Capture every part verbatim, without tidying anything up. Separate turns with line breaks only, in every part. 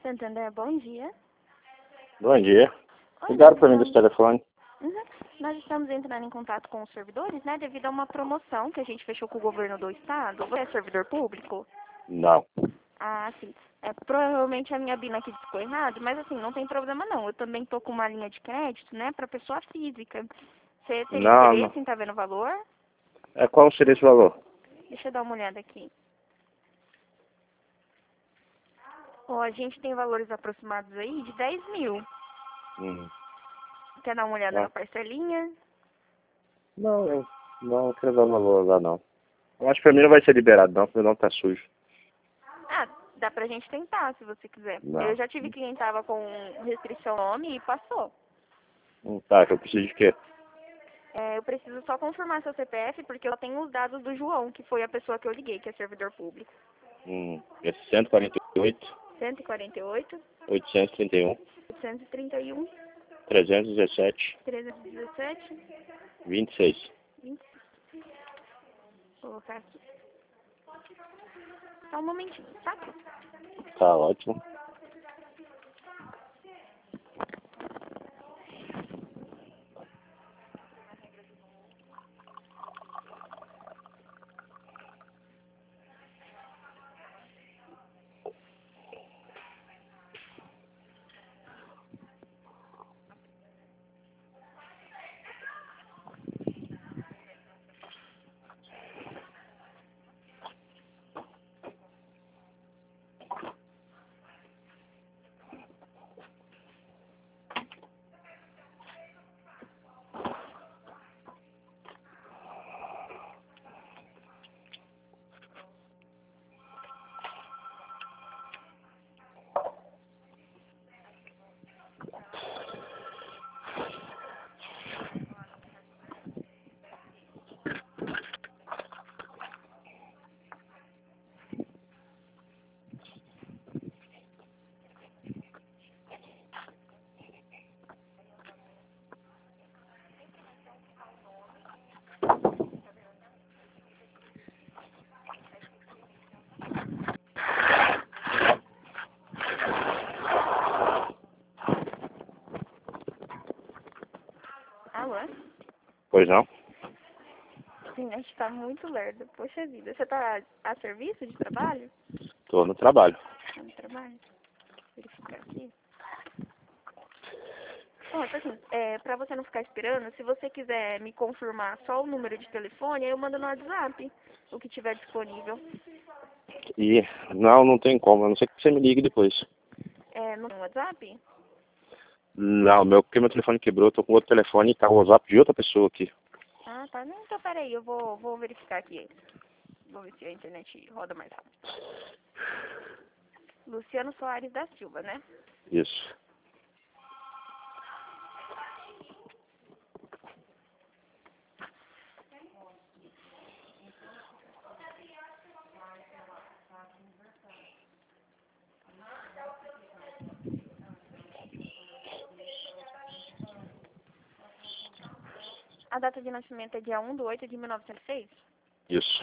Santander, bom dia.
Bom dia.
Oi,
Ligaram
nós
para mim
estamos...
desse telefone.
Uhum. Nós estamos entrando em contato com os servidores, né, devido a uma promoção que a gente fechou com o governo do estado. Você é servidor público?
Não.
Ah, sim. É, provavelmente a minha Bina aqui ficou errado, mas assim, não tem problema não. Eu também tô com uma linha de crédito, né, para pessoa física. Você teria
Não,
interesse
não.
em estar vendo o valor?
É, qual seria esse valor?
Deixa eu dar uma olhada aqui. Ó, a gente tem valores aproximados aí de dez mil.
Hum.
Quer dar uma olhada
Não.
na parcelinha?
Não, eu não quero dar valor lá, não. Eu acho que pra mim não vai ser liberado, não, porque meu nome tá sujo.
Ah, dá pra gente tentar, se você quiser.
Não.
Eu já tive cliente que tava com restrição ao nome e passou.
Hum, tá, que eu preciso de quê?
É, eu preciso só confirmar seu C P F, porque eu tenho os dados do João, que foi a pessoa que eu liguei, que é servidor público.
Hum, é cento e quarenta e oito,
cento e quarenta e oito,
oitocentos e trinta e um,
oitocentos e trinta e um,
trezentos e dezessete,
trezentos e dezessete,
vinte e seis.
vinte. Vou colocar aqui. Só um momentinho, tá?
Tá ótimo.
Alô?
Pois não?
Sim, a gente tá muito lerdo. Poxa vida. Você tá a serviço de trabalho?
Tô no trabalho.
Tá no trabalho? Verificar aqui. Bom, então, assim, é, pra você não ficar esperando, se você quiser me confirmar só o número de telefone, aí eu mando no WhatsApp o que tiver disponível.
E não, não tem como, a não ser que você me ligue depois.
É, no WhatsApp?
Não, meu, porque meu telefone quebrou, eu tô com outro telefone e tá o WhatsApp de outra pessoa aqui.
Ah, tá. Não, então peraí, eu vou, vou verificar aqui. Vou ver se a internet roda mais rápido. Luciano Soares da Silva, né?
Isso.
A data de nascimento é dia um de oito de mil novecentos e seis?
Isso.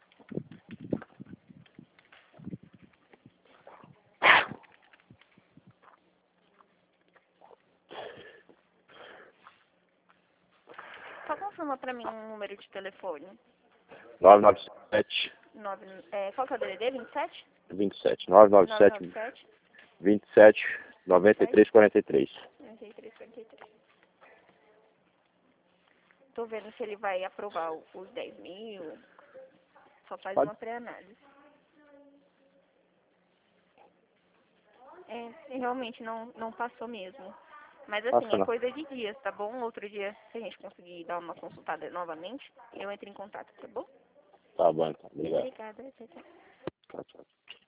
Só confirma pra mim um número de telefone.
nove nove sete,
Nove, é, qual que é o D D D? vinte e sete?
vinte e sete. nove nove
nove nove
sete,
sete,
vinte e sete, noventa e três, quarenta e três.
noventa e três, quarenta e três. Tô vendo se ele vai aprovar o- os dez mil. Só faz
Pode.
uma pré-análise. É, realmente não, não passou mesmo. Mas assim,
Passa
é
não.
coisa de dias, tá bom? Outro dia, se a gente conseguir dar uma consultada novamente, eu entro em contato, tá bom?
Tá bom, então. Obrigado.
Obrigada, tchau, tchau.
Tchau, tchau.